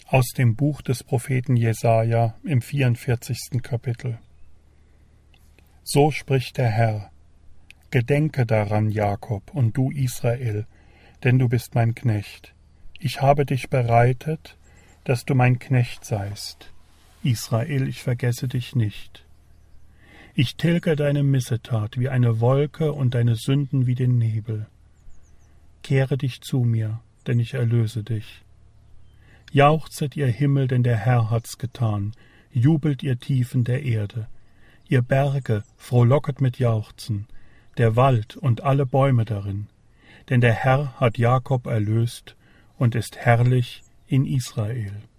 Aus dem Buch des Propheten Jesaja im 44. Kapitel. So spricht der Herr: Gedenke daran, Jakob, und du Israel, denn du bist mein Knecht. Ich habe dich bereitet, dass du mein Knecht seist. Israel, ich vergesse dich nicht. Ich tilge deine Missetat wie eine Wolke und deine Sünden wie den Nebel. Kehre dich zu mir, denn ich erlöse dich. Jauchzet, ihr Himmel, denn der Herr hat's getan. Jubelt, ihr Tiefen der Erde. Ihr Berge, frohlocket mit Jauchzen, der Wald und alle Bäume darin. Denn der Herr hat Jakob erlöst und ist herrlich in Israel.